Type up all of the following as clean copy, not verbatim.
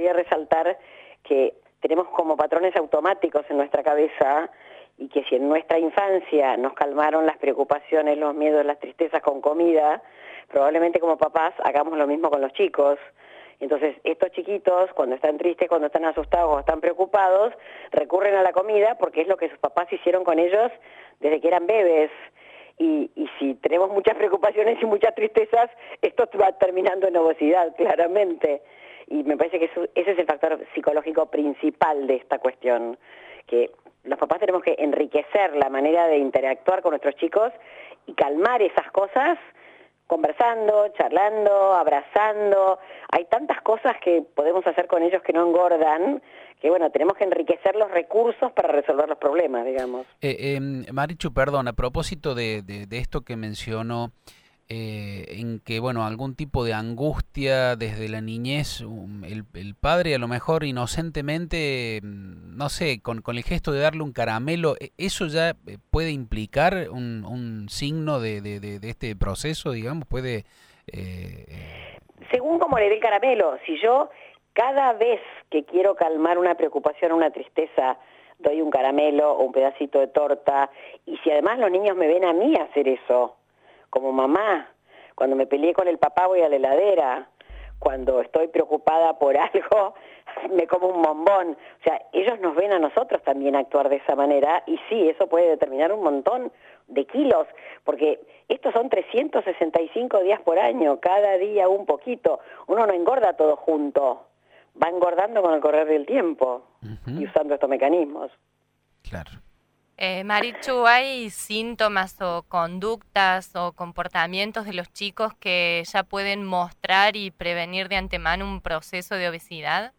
gustaría resaltar que tenemos como patrones automáticos en nuestra cabeza y que si en nuestra infancia nos calmaron las preocupaciones, los miedos, las tristezas con comida, probablemente como papás hagamos lo mismo con los chicos. Entonces, estos chiquitos, cuando están tristes, cuando están asustados o están preocupados, recurren a la comida porque es lo que sus papás hicieron con ellos desde que eran bebés. Y si tenemos muchas preocupaciones y muchas tristezas, esto va terminando en obesidad, claramente. Y me parece que ese es el factor psicológico principal de esta cuestión, que los papás tenemos que enriquecer la manera de interactuar con nuestros chicos y calmar esas cosas conversando, charlando, abrazando. Hay tantas cosas que podemos hacer con ellos que no engordan, que bueno, tenemos que enriquecer los recursos para resolver los problemas, digamos. Marichu, perdón, a propósito de esto que mencionó, en que, bueno, algún tipo de angustia desde la niñez, el padre a lo mejor inocentemente, no sé, con el gesto de darle un caramelo, ¿eso ya puede implicar un signo de este proceso, digamos? Puede... Según como le dé el caramelo, si yo cada vez que quiero calmar una preocupación o una tristeza, doy un caramelo o un pedacito de torta, y si además los niños me ven a mí hacer eso, como mamá, cuando me peleé con el papá voy a la heladera, cuando estoy preocupada por algo me como un bombón. O sea, ellos nos ven a nosotros también actuar de esa manera y sí, eso puede determinar un montón de kilos, porque estos son 365 días por año, cada día un poquito. Uno no engorda todo junto, va engordando con el correr del tiempo y usando estos mecanismos. Claro. Marichu, ¿hay síntomas o conductas o comportamientos de los chicos que ya pueden mostrar y prevenir de antemano un proceso de obesidad?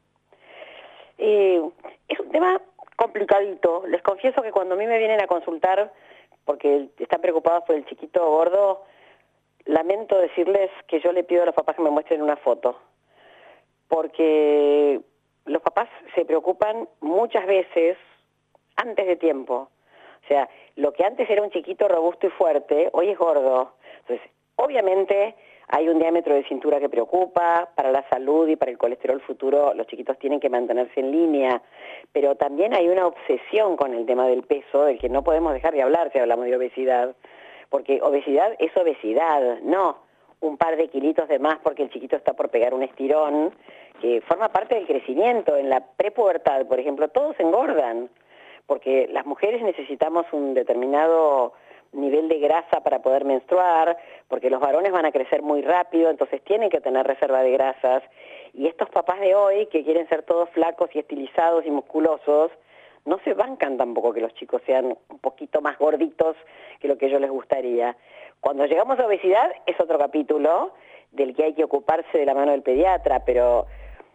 Es un tema complicadito. Les confieso que cuando a mí me vienen a consultar porque están preocupados por el chiquito gordo, lamento decirles que yo le pido a los papás que me muestren una foto, porque los papás se preocupan muchas veces antes de tiempo. O sea, lo que antes era un chiquito robusto y fuerte, hoy es gordo. Entonces, obviamente hay un diámetro de cintura que preocupa, para la salud y para el colesterol futuro los chiquitos tienen que mantenerse en línea, pero también hay una obsesión con el tema del peso, del que no podemos dejar de hablar si hablamos de obesidad, porque obesidad es obesidad, no un par de kilitos de más porque el chiquito está por pegar un estirón, que forma parte del crecimiento. En la prepubertad, por ejemplo, todos engordan, porque las mujeres necesitamos un determinado nivel de grasa para poder menstruar, porque los varones van a crecer muy rápido, entonces tienen que tener reserva de grasas, y estos papás de hoy que quieren ser todos flacos y estilizados y musculosos, no se bancan tampoco que los chicos sean un poquito más gorditos que lo que a ellos les gustaría. Cuando llegamos a obesidad es otro capítulo del que hay que ocuparse de la mano del pediatra, pero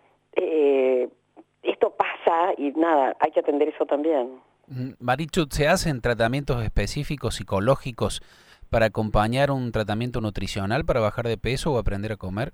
esto pasa y nada, hay que atender eso también. Marichu, ¿se hacen tratamientos específicos psicológicos para acompañar un tratamiento nutricional para bajar de peso o aprender a comer?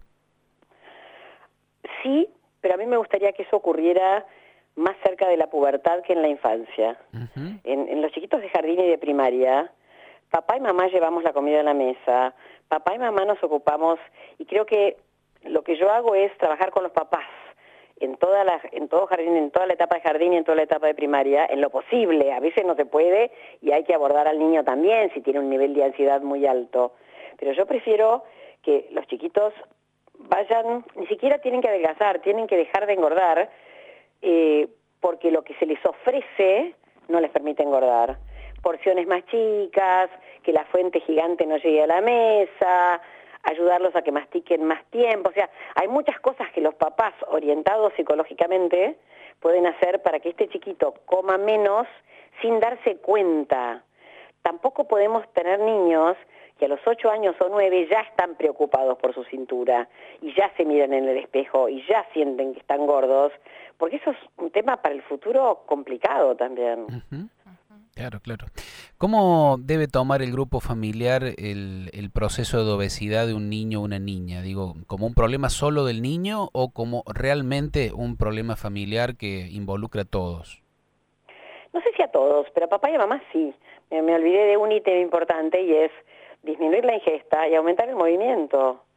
Sí, pero a mí me gustaría que eso ocurriera más cerca de la pubertad que en la infancia. En los chiquitos de jardín y de primaria, papá y mamá llevamos la comida a la mesa, papá y mamá nos ocupamos, y creo que lo que yo hago es trabajar con los papás en todo jardín, en toda la etapa de jardín y en toda la etapa de primaria, en lo posible. A veces no se puede y hay que abordar al niño también si tiene un nivel de ansiedad muy alto. Pero yo prefiero que los chiquitos vayan, ni siquiera tienen que adelgazar, tienen que dejar de engordar, porque lo que se les ofrece no les permite engordar. Porciones más chicas, que la fuente gigante no llegue a la mesa, ayudarlos a que mastiquen más tiempo. O sea, hay muchas cosas que los papás, orientados psicológicamente, pueden hacer para que este chiquito coma menos sin darse cuenta. Tampoco podemos tener niños que a los 8 años o 9 ya están preocupados por su cintura y ya se miran en el espejo y ya sienten que están gordos, porque eso es un tema para el futuro complicado también. Claro, claro. ¿Cómo debe tomar el grupo familiar el proceso de obesidad de un niño o una niña? Digo, ¿como un problema solo del niño o como realmente un problema familiar que involucra a todos? No sé si a todos, pero a papá y a mamá sí. Me olvidé de un ítem importante y es disminuir la ingesta y aumentar el movimiento.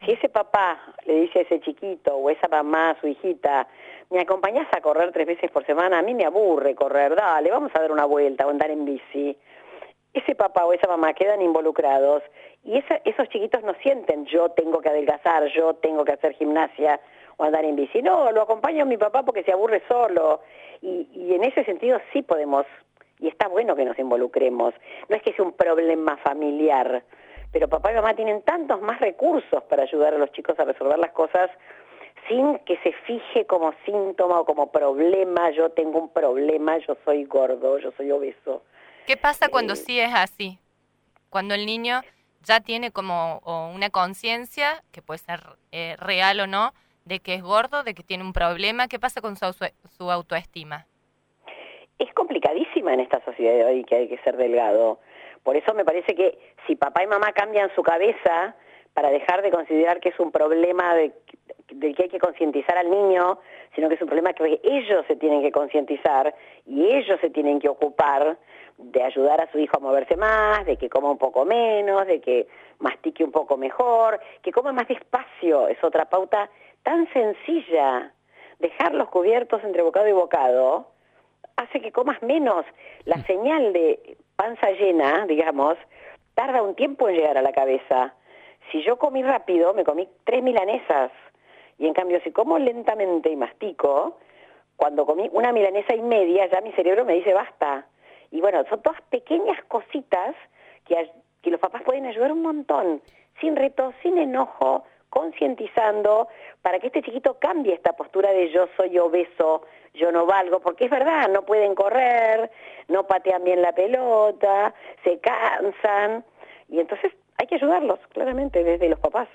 Si ese papá le dice a ese chiquito o esa mamá a su hijita, ¿me acompañás a correr 3 veces por semana? A mí me aburre correr, dale, vamos a dar una vuelta o andar en bici. Ese papá o esa mamá quedan involucrados y esos chiquitos no sienten yo tengo que adelgazar, yo tengo que hacer gimnasia o andar en bici. No, lo acompaño a mi papá porque se aburre solo. Y en ese sentido sí podemos, y está bueno que nos involucremos. No es que sea un problema familiar, pero papá y mamá tienen tantos más recursos para ayudar a los chicos a resolver las cosas sin que se fije como síntoma o como problema, yo tengo un problema, yo soy gordo, yo soy obeso. ¿Qué pasa cuando sí es así? Cuando el niño ya tiene como una conciencia, que puede ser real o no, de que es gordo, de que tiene un problema. ¿Qué pasa con su autoestima? Es complicadísima en esta sociedad de hoy que hay que ser delgado. Por eso me parece que si papá y mamá cambian su cabeza para dejar de considerar que es un problema del que hay que concientizar al niño, sino que es un problema que ellos se tienen que concientizar y ellos se tienen que ocupar de ayudar a su hijo a moverse más, de que coma un poco menos, de que mastique un poco mejor, que coma más despacio. Es otra pauta tan sencilla. Dejar los cubiertos entre bocado y bocado hace que comas menos. La señal de panza llena, digamos, tarda un tiempo en llegar a la cabeza. Si yo comí rápido, me comí 3 milanesas. Y en cambio, si como lentamente y mastico, cuando comí una milanesa y media, ya mi cerebro me dice basta. Y bueno, son todas pequeñas cositas que los papás pueden ayudar un montón, sin reto, sin enojo, concientizando, para que este chiquito cambie esta postura de yo soy obeso, yo no valgo, porque es verdad, no pueden correr, no patean bien la pelota, se cansan, y entonces hay que ayudarlos, claramente, desde los papás.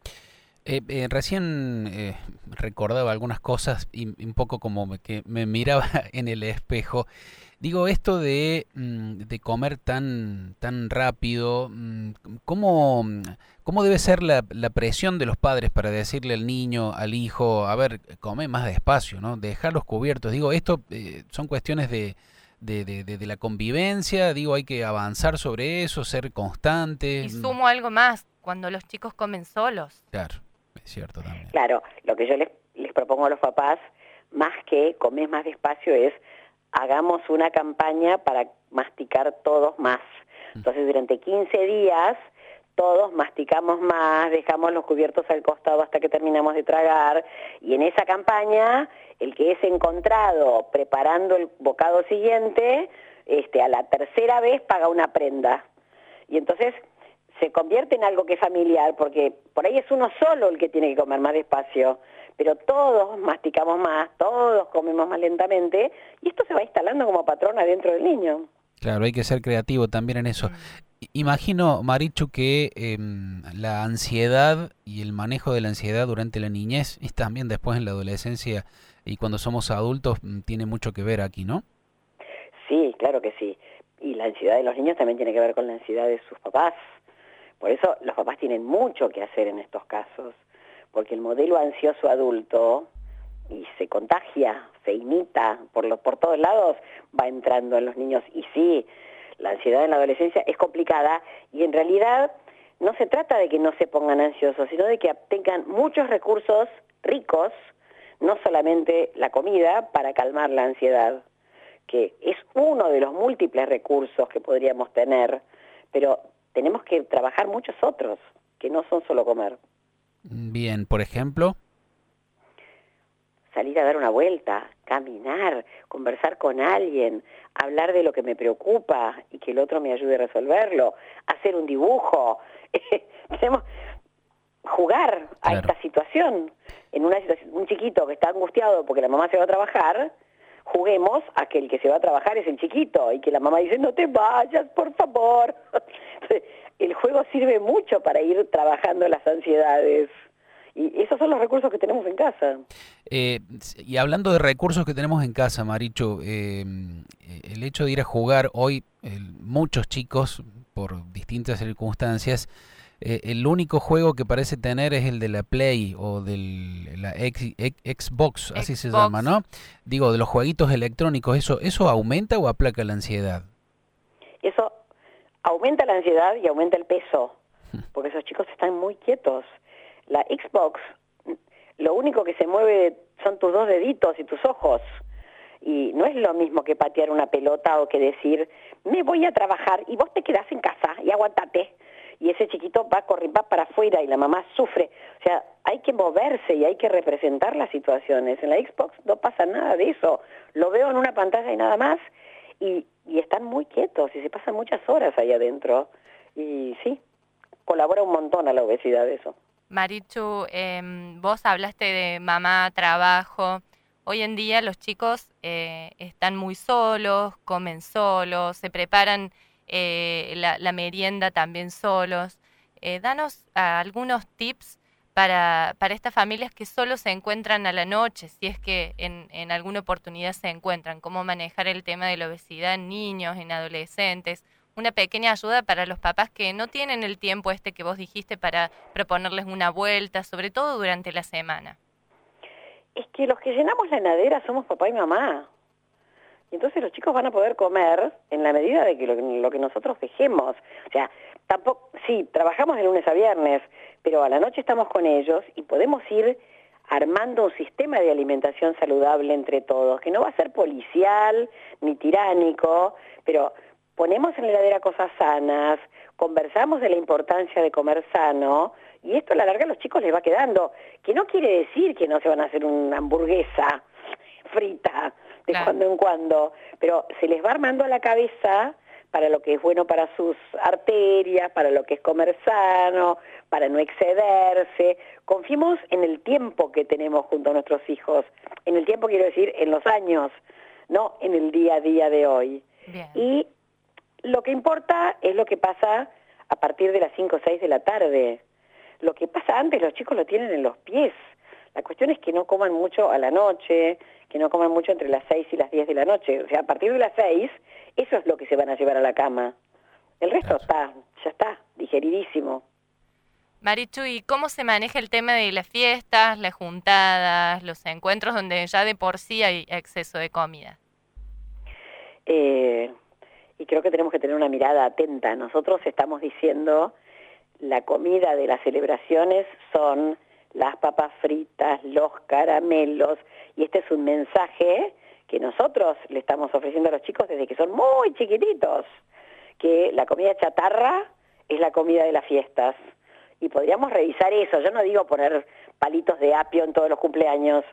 Recién recordaba algunas cosas y un poco como que me miraba en el espejo. Digo, esto de comer tan rápido, ¿cómo debe ser la presión de los padres para decirle al niño, al hijo, a ver, come más despacio, ¿no? Dejar los cubiertos. Digo, esto son cuestiones de la convivencia, digo, hay que avanzar sobre eso, ser constante. Y sumo algo más, cuando los chicos comen solos. Claro, es cierto también. Claro, lo que yo les propongo a los papás, más que comer más despacio, es hagamos una campaña para masticar todos más. Entonces, durante 15 días, todos masticamos más, dejamos los cubiertos al costado hasta que terminamos de tragar, y en esa campaña, el que es encontrado preparando el bocado siguiente, a la tercera vez paga una prenda. Y entonces se convierte en algo que es familiar, porque por ahí es uno solo el que tiene que comer más despacio, pero todos masticamos más, todos comemos más lentamente, y esto se va instalando como patrón adentro del niño. Claro, hay que ser creativo también en eso. Imagino, Marichu, que la ansiedad y el manejo de la ansiedad durante la niñez y también después en la adolescencia y cuando somos adultos tiene mucho que ver aquí, ¿no? Sí, claro que sí. Y la ansiedad de los niños también tiene que ver con la ansiedad de sus papás. Por eso los papás tienen mucho que hacer en estos casos, porque el modelo ansioso adulto y se contagia, se imita por todos lados, va entrando en los niños. Y sí, la ansiedad en la adolescencia es complicada y en realidad no se trata de que no se pongan ansiosos, sino de que tengan muchos recursos ricos, no solamente la comida, para calmar la ansiedad, que es uno de los múltiples recursos que podríamos tener, pero tenemos que trabajar muchos otros, que no son solo comer. Bien, por ejemplo, salir a dar una vuelta, caminar, conversar con alguien, hablar de lo que me preocupa y que el otro me ayude a resolverlo, hacer un dibujo, tenemos jugar a esta situación. En una situación, un chiquito que está angustiado porque la mamá se va a trabajar, juguemos a que el que se va a trabajar es el chiquito y que la mamá dice no te vayas, por favor. El juego sirve mucho para ir trabajando las ansiedades. Y esos son los recursos que tenemos en casa. Y hablando de recursos que tenemos en casa, Marichu, el hecho de ir a jugar hoy, muchos chicos, por distintas circunstancias, el único juego que parece tener es el de la Play o de la Xbox, así se llama, ¿no? Digo, de los jueguitos electrónicos, ¿eso aumenta o aplaca la ansiedad? Eso aumenta la ansiedad y aumenta el peso, porque esos chicos están muy quietos. La Xbox, lo único que se mueve son tus 2 deditos y tus ojos. Y no es lo mismo que patear una pelota o que decir, me voy a trabajar y vos te quedás en casa y aguantate. Y ese chiquito va para afuera y la mamá sufre. O sea, hay que moverse y hay que representar las situaciones. En la Xbox no pasa nada de eso. Lo veo en una pantalla y nada más. Y están muy quietos y se pasan muchas horas ahí adentro. Y sí, colabora un montón a la obesidad eso. Marichu, vos hablaste de mamá, trabajo. Hoy en día los chicos están muy solos, comen solos, se preparan la merienda también solos. Danos algunos tips para estas familias que solo se encuentran a la noche, si es que en alguna oportunidad se encuentran, cómo manejar el tema de la obesidad en niños, en adolescentes. Una pequeña ayuda para los papás que no tienen el tiempo que vos dijiste para proponerles una vuelta, sobre todo durante la semana. Es que los que llenamos la heladera somos papá y mamá. Y entonces los chicos van a poder comer en la medida de que lo que nosotros dejemos. O sea, tampoco, sí, trabajamos de lunes a viernes, pero a la noche estamos con ellos y podemos ir armando un sistema de alimentación saludable entre todos, que no va a ser policial ni tiránico, pero ponemos en la heladera cosas sanas, conversamos de la importancia de comer sano, y esto a la larga a los chicos les va quedando, que no quiere decir que no se van a hacer una hamburguesa frita de cuando en cuando, pero se les va armando a la cabeza para lo que es bueno para sus arterias, para lo que es comer sano, para no excederse. Confiemos en el tiempo que tenemos junto a nuestros hijos, en el tiempo quiero decir en los años, no en el día a día de hoy. Bien. Y lo que importa es lo que pasa a partir de las 5 o 6 de la tarde. Lo que pasa antes los chicos lo tienen en los pies. La cuestión es que no coman mucho a la noche, que no coman mucho entre las 6 y las 10 de la noche. O sea, a partir de las 6, eso es lo que se van a llevar a la cama. El resto ya está, digeridísimo. Marichu, ¿y cómo se maneja el tema de las fiestas, las juntadas, los encuentros donde ya de por sí hay exceso de comida? Y creo que tenemos que tener una mirada atenta. Nosotros estamos diciendo, la comida de las celebraciones son las papas fritas, los caramelos, y este es un mensaje que nosotros le estamos ofreciendo a los chicos desde que son muy chiquititos, que la comida chatarra es la comida de las fiestas, y podríamos revisar eso. Yo no digo poner palitos de apio en todos los cumpleaños,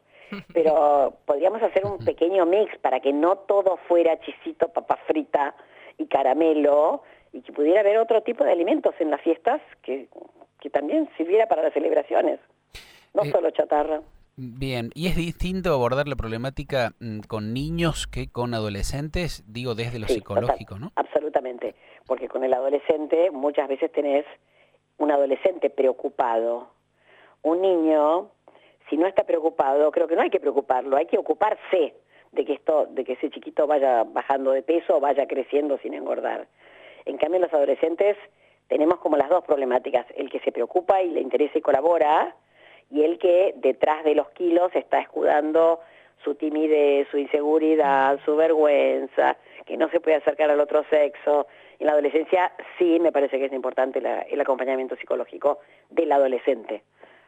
pero podríamos hacer un pequeño mix para que no todo fuera chisito, papa frita y caramelo, y que pudiera haber otro tipo de alimentos en las fiestas que también sirviera para las celebraciones, no solo chatarra. Bien, ¿y es distinto abordar la problemática con niños que con adolescentes? Digo, desde lo psicológico, ¿no? Absolutamente, porque con el adolescente muchas veces tenés un adolescente preocupado. Un niño, si no está preocupado, creo que no hay que preocuparlo, hay que ocuparse de que ese chiquito vaya bajando de peso o vaya creciendo sin engordar. En cambio, los adolescentes tenemos como las dos problemáticas, el que se preocupa y le interesa y colabora, y el que detrás de los kilos está escudando su timidez, su inseguridad, su vergüenza, que no se puede acercar al otro sexo. En la adolescencia sí me parece que es importante el acompañamiento psicológico del adolescente.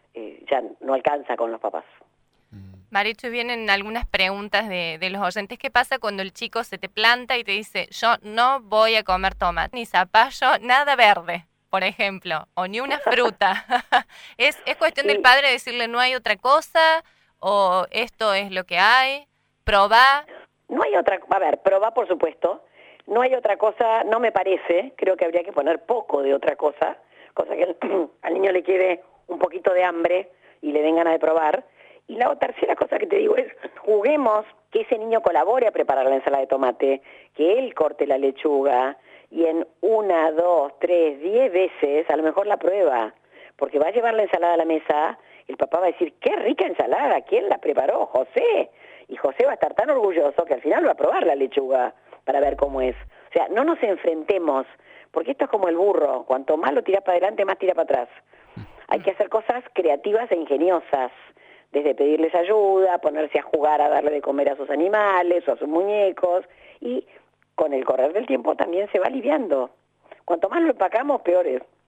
Ya no alcanza con los papás. Marichu, vienen algunas preguntas de los oyentes. ¿Qué pasa cuando el chico se te planta y te dice, yo no voy a comer tomate, ni zapallo, nada verde, por ejemplo, o ni una fruta? ¿Es cuestión del padre decirle no hay otra cosa, o esto es lo que hay? ¿Probá? No hay otra, a ver, probá por supuesto. No hay otra cosa, no me parece. Creo que habría que poner poco de otra cosa que al niño le quede un poquito de hambre y le den ganas de probar. Y la tercera cosa que te digo es, juguemos que ese niño colabore a preparar la ensalada de tomate, que él corte la lechuga, y en 1, 2, 3, 10 veces a lo mejor la prueba, porque va a llevar la ensalada a la mesa, el papá va a decir, qué rica ensalada, ¿quién la preparó? José. Y José va a estar tan orgulloso que al final va a probar la lechuga para ver cómo es. O sea, no nos enfrentemos, porque esto es como el burro, cuanto más lo tira para adelante, más tira para atrás. Hay que hacer cosas creativas e ingeniosas, desde pedirles ayuda, ponerse a jugar a darle de comer a sus animales o a sus muñecos, y con el correr del tiempo también se va aliviando. Cuanto más lo empacamos, peor es.